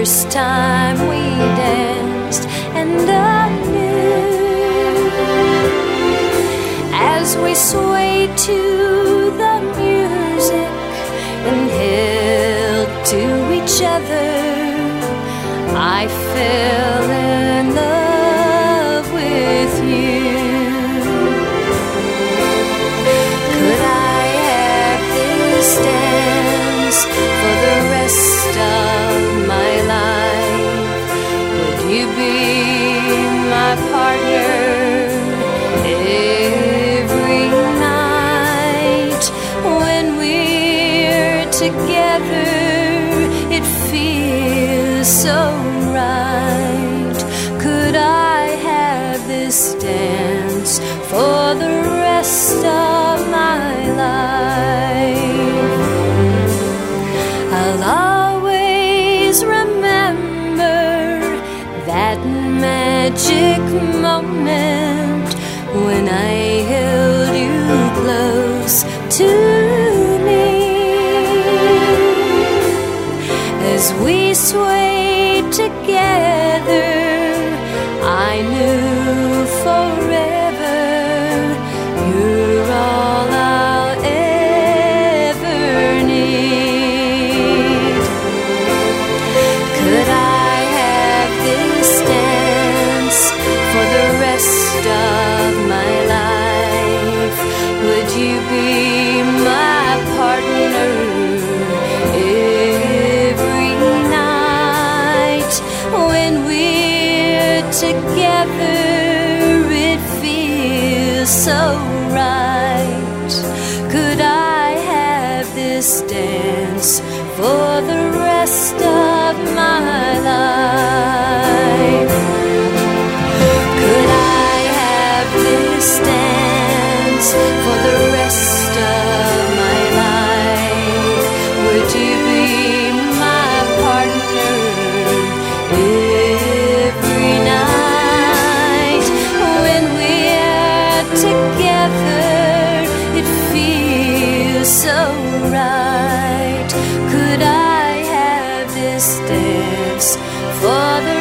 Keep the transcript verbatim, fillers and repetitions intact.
first time we danced, and anew as we swayed to the music and held to each other, I fell in love with you. Could I have this dance for the rest of my life? Would you be my partner every night? When we're together, it feels so right. Could I have this dance for the rest of my life? I'll always remember that magic moment when I held you close to me. As we swayed together, I knew forever you're all I'll ever need. Could I have this dance for the rest of my life? Would you be my partner every night? When we're together, it feels so right. Could I have this dance for the rest of my life? Could I have this dance for the rest of my life? Would you be my partner every night? When we're together, it feels so right. Could I have this dance for the